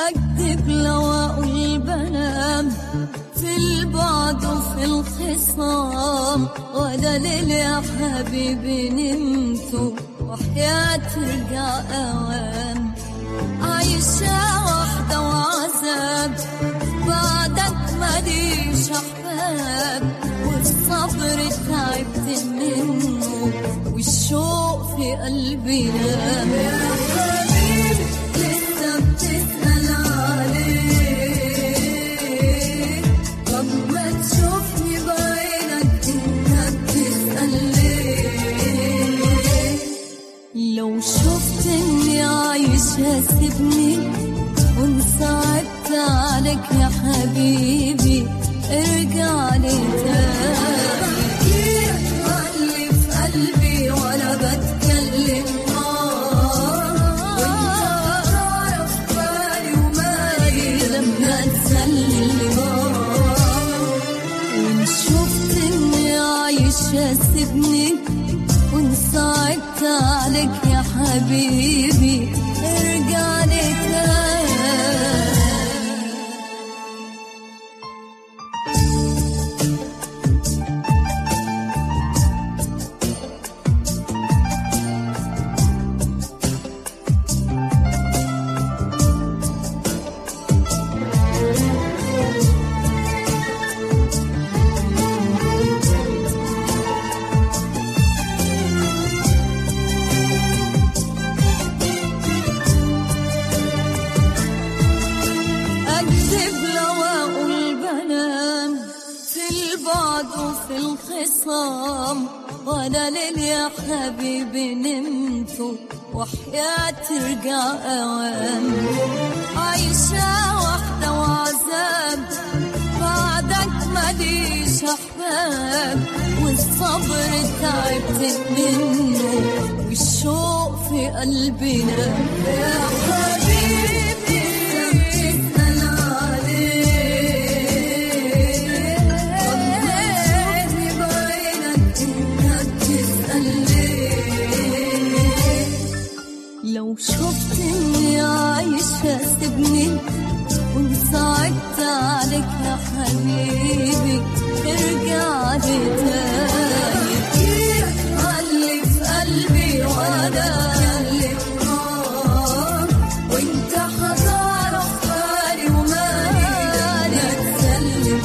أكذب لو أقول بنام في البعد وفي الخصام، ولا ليل يا حبيبي نمت وحياتي رجع أوام. عايشة وحدة وعذاب بعدك ماليش أحباب، والصبر تعبت منه والشوق في قلبي نام. يا حبيبي لسه بتسأل عليك، طب ما تشوفني بعينك انت بتسأل ليه؟ لو شفت اني عايشة سيبني وانصعبت عليك يا حبيبي ارجع لي تاني. اللي في قلبي ولا بتكلم وانت تعرف بالي ومالي لما تسلم. وان شفت اني عايشة سيبني وانصعبت عليك يا حبيبي ارجع لي تاني. في الخصام ولا ليل يا حبيبي نمت وحياتي رجع أوام. عايشة وحدة وعذاب بعدك ماليش أحباب، والصبر تعبت منه والشوق في قلبي نام. يا حبيبي بتسأل لو شفت اني عايشة سيبني وانصعبت عليك يا حبيبي ارجع لي تاني. اللي في قلبي ولا اللي وانت هتعرف بالي ومالي تسلم.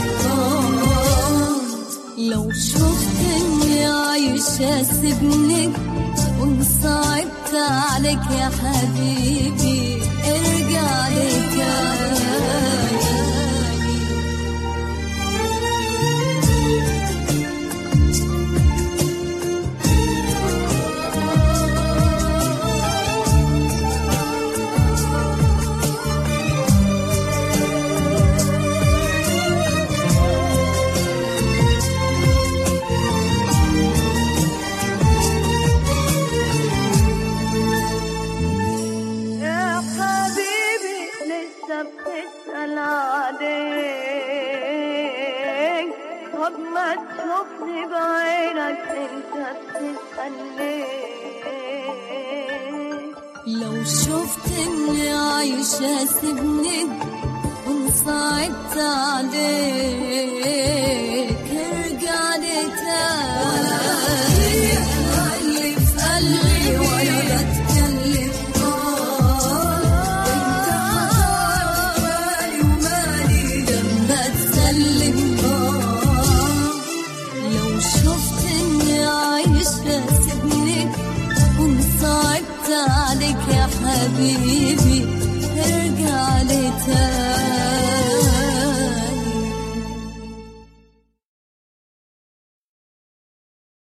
لو شفت اني عايشة سيبني وانصعبت عليك يا حبيبي ارجع لي تاني. بتسأل عليك، طب ما تشوفني بعينك انت بتسأل ليه؟ لو شفت اني عايشة سيبني وانصعبت عليك ارجع لي تاني. اللي في قلبي ولا بتكلم لو شفت اني عايشة سيبني وانصعبت عليك يا حبيبي ارجع لي تاني.